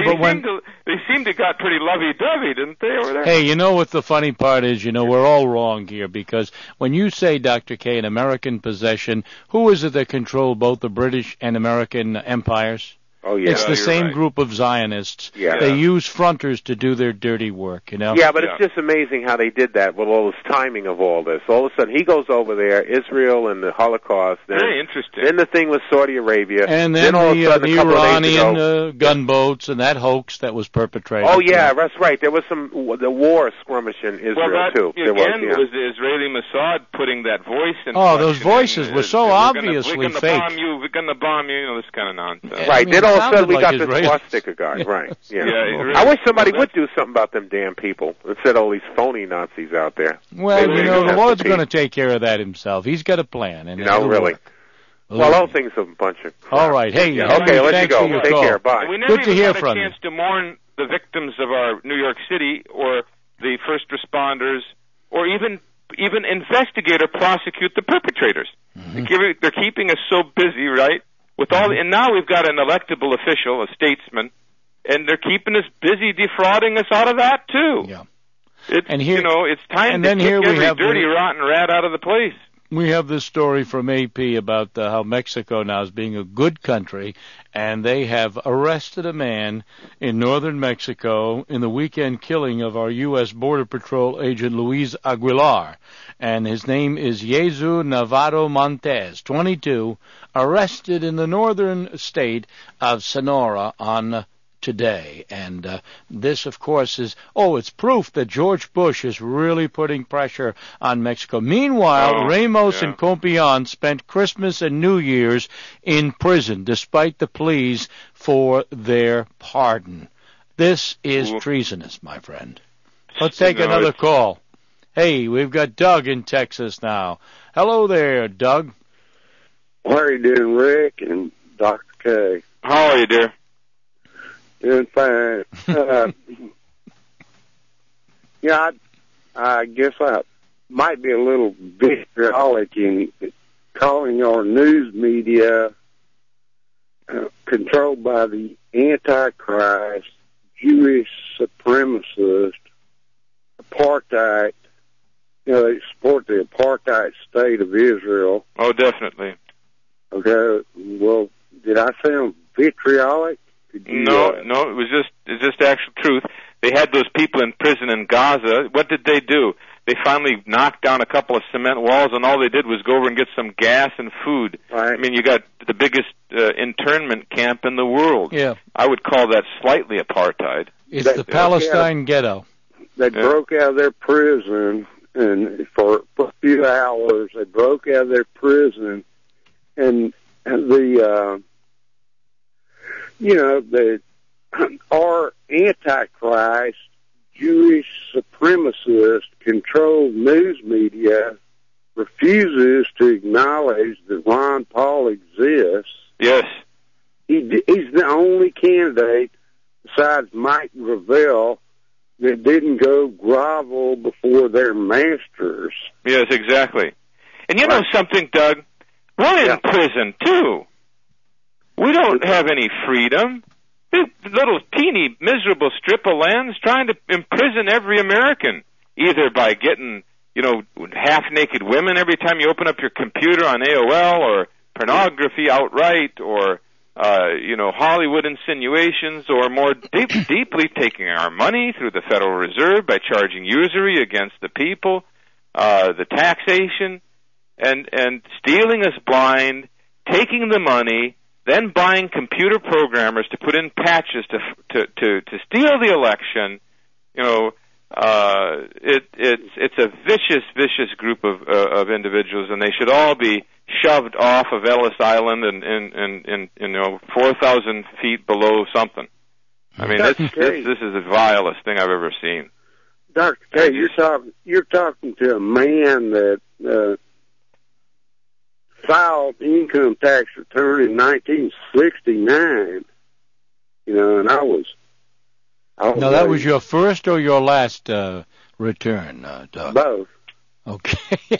They seemed to got pretty lovey-dovey, didn't they, over there? Hey, what the funny part is? We're all wrong here, because when you say, Dr. K, an American possession, who is it that controlled both the British and American empires? Oh, yeah. It's the same group of Zionists. Yeah. They use fronters to do their dirty work, Yeah, but it's just amazing how they did that with all this timing of all this. All of a sudden, he goes over there, Israel and the Holocaust. Then, very interesting. Then the thing with Saudi Arabia. And then all of a sudden, the Iranian gunboats and that hoax that was perpetrated. Oh, yeah, that's right. There was the war skirmish in Israel, too. There was the Israeli Mossad putting that voice in. Oh, those voices were so obviously fake. We're going to bomb you, this kind of nonsense. Right, then all of a sudden we got Israeli. this swastika guy, right. Yeah. Really, I wish somebody would do something about them damn people instead of all these phony Nazis out there. Well, the Lord's going to take care of that himself. He's got a plan. And really. Well, all things are a bunch of crap. All right. Hey, okay, I'll let you go. Take care. Bye. We never Good to hear had from a chance to mourn the victims of our New York City or the first responders or even investigate or prosecute the perpetrators. Mm-hmm. They're keeping us so busy, right? With all, and now we've got an electable official, a statesman, and they're keeping us busy defrauding us out of that too. Yeah. It's it's time to kick every dirty, rotten rat out of the place. We have this story from AP about how Mexico now is being a good country, and they have arrested a man in northern Mexico in the weekend killing of our U.S. Border Patrol agent Luis Aguilar. And his name is Jesus Navarro Montes, 22, arrested in the northern state of Sonora on today. And this, of course, it's proof that George Bush is really putting pressure on Mexico. Meanwhile, Ramos and Compion spent Christmas and New Year's in prison, despite the pleas for their pardon. This is treasonous, my friend. Let's take another call. Hey, we've got Doug in Texas now. Hello there, Doug. How are you doing, Rick and Dr. K? How are you, dear? Doing fine. I guess I might be a little vitriolic in calling our news media controlled by the Antichrist, Jewish supremacist, apartheid. They support the apartheid state of Israel. Oh, definitely. Okay. Well, did I sound vitriolic? No, it was just actual truth. They had those people in prison in Gaza. What did they do? They finally knocked down a couple of cement walls, and all they did was go over and get some gas and food. Right. I mean, you got the biggest internment camp in the world. Yeah. I would call that slightly apartheid. It's the Palestine ghetto. They broke out of their prison, and for a few hours, they broke out of their prison, and our Antichrist, Jewish supremacist controlled news media refuses to acknowledge that Ron Paul exists. Yes. He's the only candidate besides Mike Gravel that didn't go grovel before their masters. Yes, exactly. And you know something, Doug? We're in prison, too. We don't have any freedom. This little teeny miserable strip of land's trying to imprison every American, either by getting, half-naked women every time you open up your computer on AOL, or pornography outright, or Hollywood insinuations, or more deeply taking our money through the Federal Reserve by charging usury against the people, the taxation, and stealing us blind, taking the money, then buying computer programmers to put in patches to steal the election. It's a vicious group of individuals, and they should all be shoved off of Ellis Island and 4,000 feet below something. I mean, this is the vilest thing I've ever seen. Dr. K, you're talking to a man that filed income tax return in 1969. And I was. Now, that was your first or your last return, Doug? Both. Okay.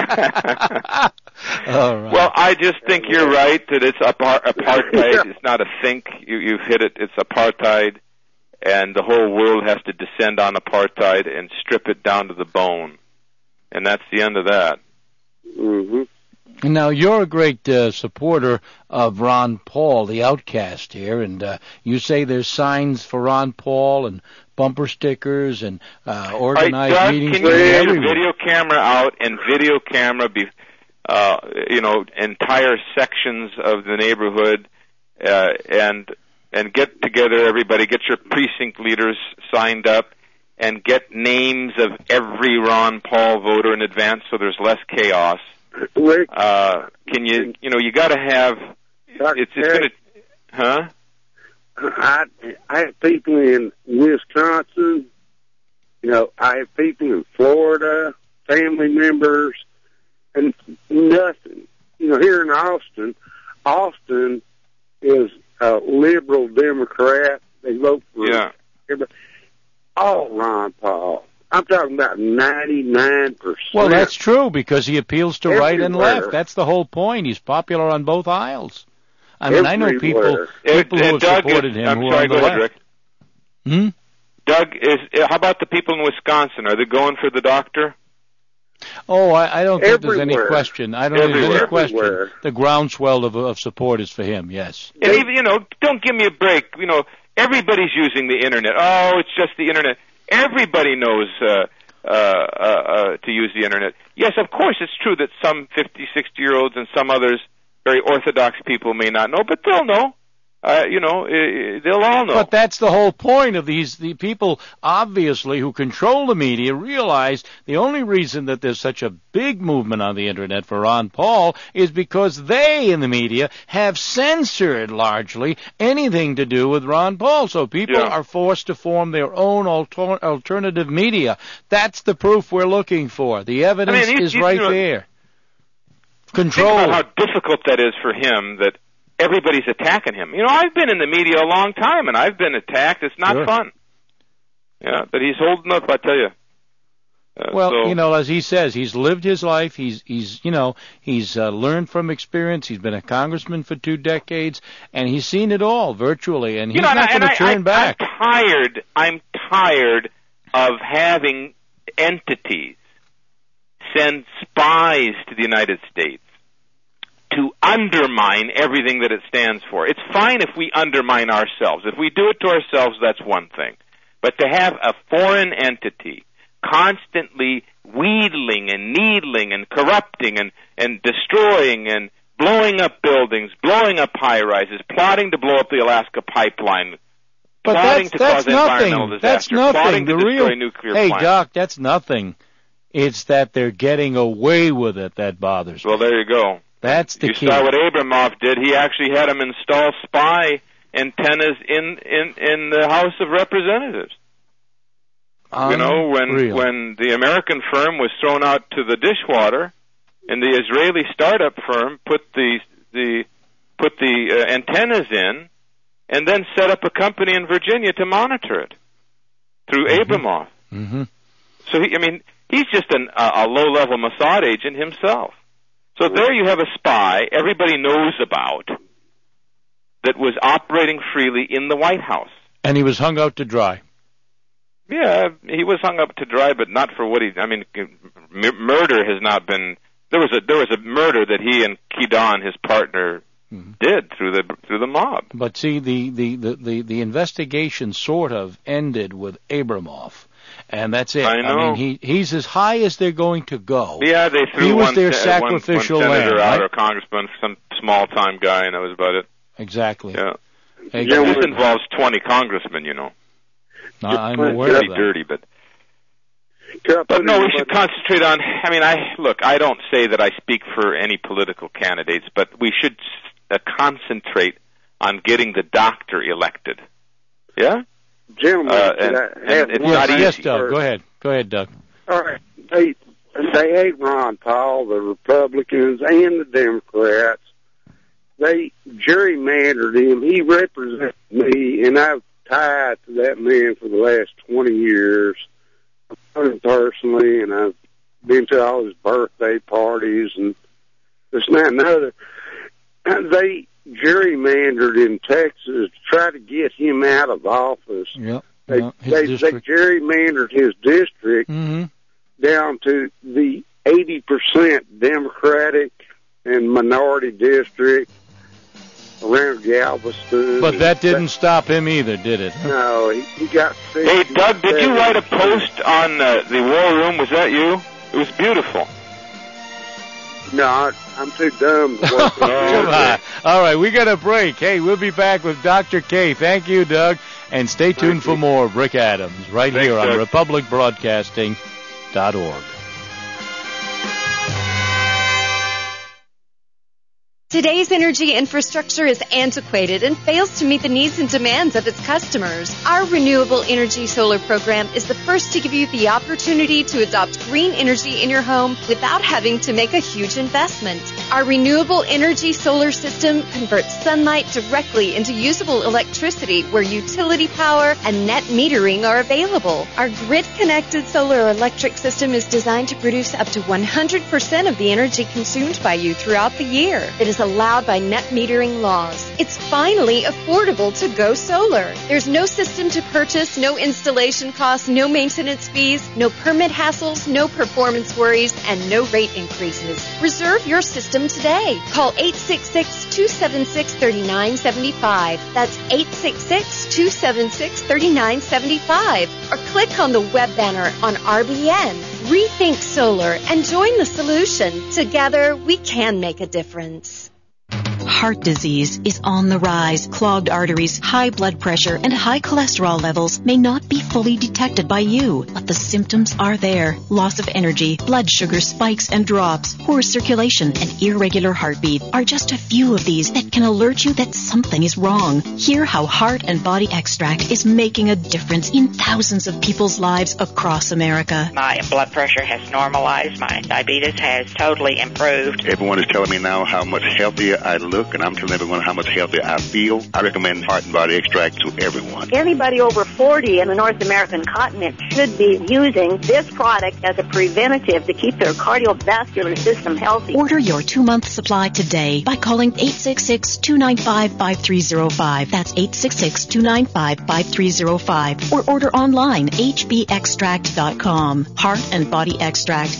All right. Well, I just think you're right that it's apartheid. It's not a think. You've hit it. It's apartheid, and the whole world has to descend on apartheid and strip it down to the bone. And that's the end of that. Mm-hmm. Now, you're a great supporter of Ron Paul, the outcast here, and you say there's signs for Ron Paul and bumper stickers and organized Doug, meetings. Can you get a video camera out and video camera entire sections of the neighborhood and get together everybody, get your precinct leaders signed up, and get names of every Ron Paul voter in advance so there's less chaos. Can you got to have, it's going to, huh? I have people in Wisconsin, I have people in Florida, family members, and nothing. Here in Austin is a liberal Democrat. They vote for everybody. All Ron Paul. I'm talking about 99%. Well, that's true, because he appeals to right and left. That's the whole point. He's popular on both aisles. I mean, I know people who have supported him who are on the left. Doug, how about the people in Wisconsin? Are they going for the doctor? Oh, I don't think there's any question. I don't think there's any question. The groundswell of support is for him, yes. And even, don't give me a break. Everybody's using the Internet. Oh, it's just the Internet. Everybody knows to use the Internet. Yes, of course, it's true that some 50, 60-year-olds and some others, very orthodox people, may not know, but they'll know. They'll all know. But that's the whole point of the people, obviously, who control the media, realize the only reason that there's such a big movement on the Internet for Ron Paul is because they, in the media, have censored, largely, anything to do with Ron Paul. So people are forced to form their own alternative media. That's the proof we're looking for. The evidence is right there. Control. Think about how difficult that is for him, that everybody's attacking him. I've been in the media a long time, and I've been attacked. It's not fun. Yeah, but he's holding up, I tell you. As he says, he's lived his life. He's learned from experience. He's been a congressman for 2 decades, and he's seen it all virtually, and he's not going to turn back. I'm tired of having entities send spies to the United States to undermine everything that it stands for. It's fine if we undermine ourselves. If we do it to ourselves, that's one thing. But to have a foreign entity constantly wheedling and needling and corrupting and destroying and blowing up buildings, blowing up high-rises, plotting to blow up the Alaska pipeline, plotting to cause environmental disaster, that's nothing. plotting to destroy nuclear plants. Hey, Doc, that's nothing. It's that they're getting away with it that bothers me. Well, there you go. That's the key. You saw what Abramoff did. He actually had them install spy antennas in the House of Representatives. When the American firm was thrown out to the dishwater, and the Israeli startup firm put the antennas in, and then set up a company in Virginia to monitor it through Abramoff. Mm-hmm. So he's just a low-level Mossad agent himself. So there you have a spy everybody knows about that was operating freely in the White House. And he was hung out to dry. Yeah, he was hung up to dry, but not for what murder has not been There was a murder that he and Keydon, his partner, did through the mob. But see, the investigation sort of ended with Abramoff, and that's it. I know. I mean, he's as high as they're going to go. Yeah, they threw he was one, their sacrificial one senator lamb, out, right? or congressman, some small-time guy, and that was about it. Exactly. Yeah. Exactly. This involves 20 congressmen, you know. I'm aware of Pretty that. dirty, but no, we should concentrate on. I mean, I don't say that I speak for any political candidates, but we should concentrate on getting the doctor elected. Yeah, gentlemen. It's not easy. Yes, Doug. Go ahead, Doug. All right, they hate Ron Paul, the Republicans and the Democrats. They gerrymandered him. He represents me, and I've tied to that man for the last 20 years. I've known him personally, and I've been to all his birthday parties and this and that and other. They gerrymandered in Texas to try to get him out of office. Yep. They gerrymandered his district down to the 80% Democratic and minority district around Galveston. But that didn't stop him either, did it? No, he got sick. Hey, Doug, did you write a post on the War Room? Was that you? It was beautiful. No, I'm too dumb to work Come on. All right, we got a break. Hey, we'll be back with Dr. K. Thank you, Doug. And stay tuned for more of Rick Adams right here on RepublicBroadcasting.org. Today's energy infrastructure is antiquated and fails to meet the needs and demands of its customers. Our Renewable Energy Solar program is the first to give you the opportunity to adopt green energy in your home without having to make a huge investment. Our Renewable Energy Solar system converts sunlight directly into usable electricity where utility power and net metering are available. Our grid-connected solar electric system is designed to produce up to 100% of the energy consumed by you throughout the year. It is allowed by net metering laws. It's finally affordable to go solar. There's no system to purchase, no installation costs, no maintenance fees, no permit hassles, no performance worries, and no rate increases. Reserve your system today. Call 866-276-3975. That's 866-276-3975. Or click on the web banner on RBN. Rethink solar and join the solution. Together, we can make a difference. Heart disease is on the rise. Clogged arteries, high blood pressure, and high cholesterol levels may not be fully detected by you, but the symptoms are there. Loss of energy, blood sugar spikes and drops, poor circulation, and irregular heartbeat are just a few of these that can alert you that something is wrong. Hear how Heart and Body Extract is making a difference in thousands of people's lives across America. My blood pressure has normalized. My diabetes has totally improved. Everyone is telling me now how much healthier I look, and I'm telling everyone how much healthier I feel. I recommend Heart and Body Extract to everyone. Anybody over 40 in the North American continent should be using this product as a preventative to keep their cardiovascular system healthy. Order your 2-month supply today by calling 866-295-5305. That's 866-295-5305. Or order online, hbextract.com. Heart and Body Extract,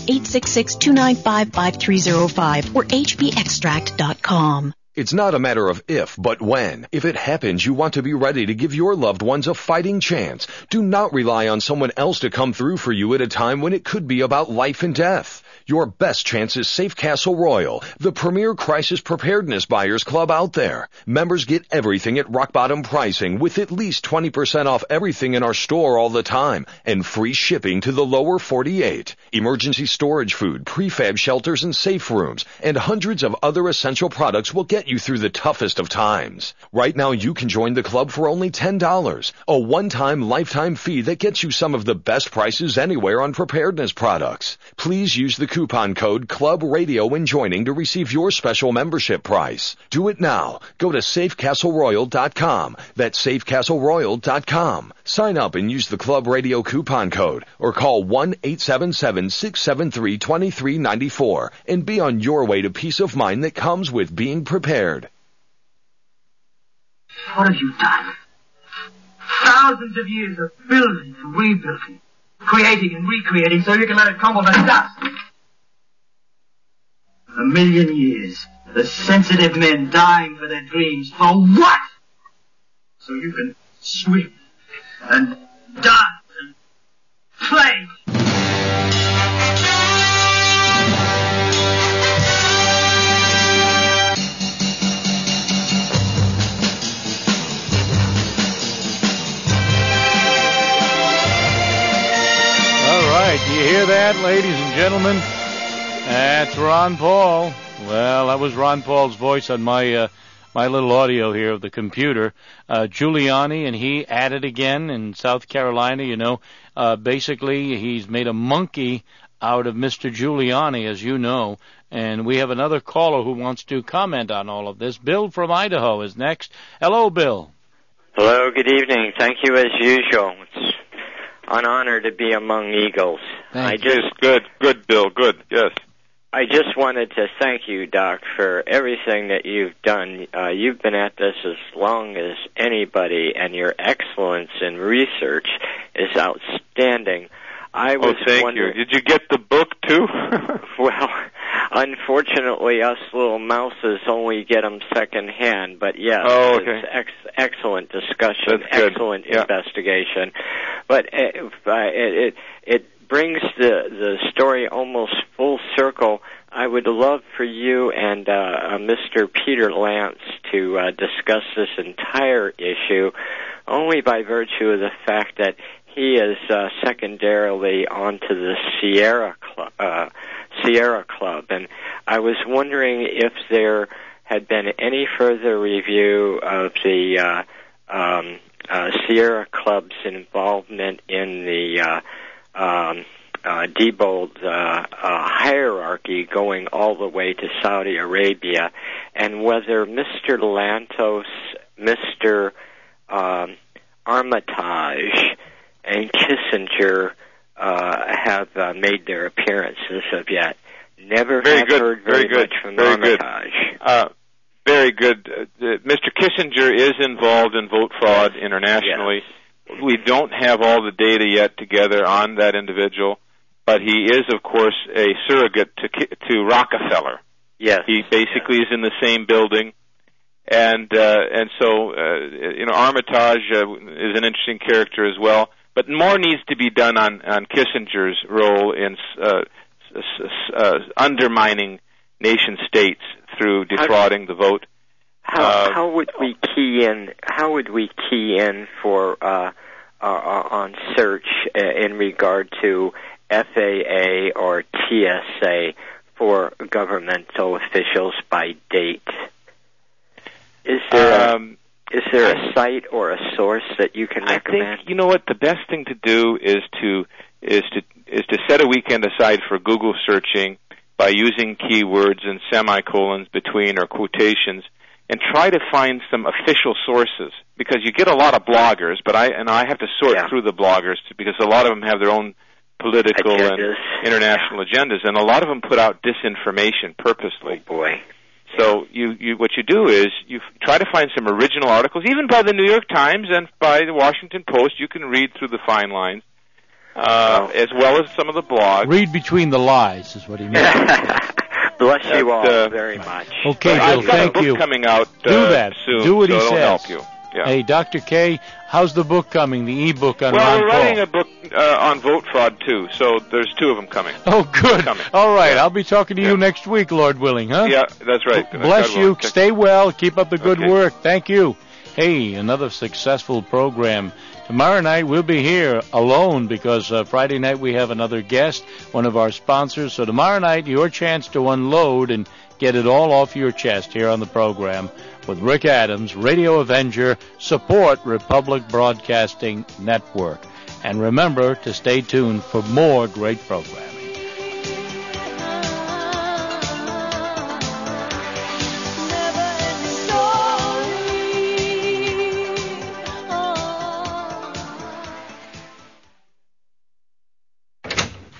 866-295-5305 or hbextract.com. It's not a matter of if, but when. If it happens, you want to be ready to give your loved ones a fighting chance. Do not rely on someone else to come through for you at a time when it could be about life and death. Your best chance is Safe Castle Royal, the premier crisis preparedness buyers club out there. Members get everything at rock bottom pricing with at least 20% off everything in our store all the time and free shipping to the lower 48. Emergency storage food, prefab shelters and safe rooms, and hundreds of other essential products will get you through the toughest of times. Right now you can join the club for only $10, a one-time lifetime fee that gets you some of the best prices anywhere on preparedness products. Please use the coupon code Club Radio when joining to receive your special membership price. Do it now. Go to safecastleroyal.com. That's safecastleroyal.com. Sign up and use the Club Radio coupon code or call 1-877-673-2394 and be on your way to peace of mind that comes with being prepared. What have you done? Thousands of years of building and rebuilding, creating and recreating so you can let it crumble to dust. 1,000,000 years. The sensitive men dying for their dreams. For what? So you can swim and dance and play. Do you hear that, ladies and gentlemen? That's Ron Paul. Well, that was Ron Paul's voice on my little audio here of the computer. Giuliani, and he at it again in South Carolina. You know, basically he's made a monkey out of Mr. Giuliani, as you know. And we have another caller who wants to comment on all of this. Bill from Idaho is next. Hello, Bill. Hello, good evening. Thank you as usual. It's an honor to be among eagles. Good, Bill, good, yes. I just wanted to thank you, Doc, for everything that you've done. You've been at this as long as anybody, and your excellence in research is outstanding. Thank you. Did you get the book, too? Well, unfortunately, us little mouses only get them secondhand, but yes, it's excellent discussion, excellent investigation. But it brings the story almost full circle. I would love for you and Mr. Peter Lance to discuss this entire issue, only by virtue of the fact that he is secondarily onto the Sierra Club, and I was wondering if there had been any further review of the Sierra Club's involvement in the Diebold hierarchy going all the way to Saudi Arabia, and whether Mr. Lantos, Mr. Armitage, and Kissinger have made their appearances of yet. Never heard very much from Armitage. Very good. Mr. Kissinger is involved in vote fraud internationally. Yes. We don't have all the data yet together on that individual, but he is, of course, a surrogate to Rockefeller. Yes. He basically is in the same building. And so Armitage is an interesting character as well. But more needs to be done on Kissinger's role in undermining nation states through defrauding the vote. How would we key in? How would we key in for on search in regard to FAA or TSA for governmental officials by date? Is there a site or a source that you can recommend? I think, you know what, the best thing to do is to set a weekend aside for Google searching by using keywords and semicolons between or quotations, and try to find some official sources, because you get a lot of bloggers, but I have to sort through the bloggers because a lot of them have their own political and international agendas, and a lot of them put out disinformation purposely. Oh boy. So what you do is you try to find some original articles, even by the New York Times and by the Washington Post. You can read through the fine lines, as well as some of the blogs. Read between the lies is what he means. Bless you all very much. Okay, Bill, thank you. I've got a book coming out Do that. soon. Do what he so says. Help you. Yeah. Hey, Dr. K, how's the book coming, the e-book on Ron Paul? Well, we're writing Paul? a book on vote fraud, too, so there's 2 of them coming. Oh, good. All right, Yeah. I'll be talking to you next week, Lord willing, huh? Yeah, that's right. Bless you. Stay well. Keep up the good work. Thank you. Hey, another successful program. Tomorrow night we'll be here alone because Friday night we have another guest, one of our sponsors. So tomorrow night, your chance to unload and get it all off your chest here on the program with Rick Adams, Radio Avenger. Support Republic Broadcasting Network. And remember to stay tuned for more great programs.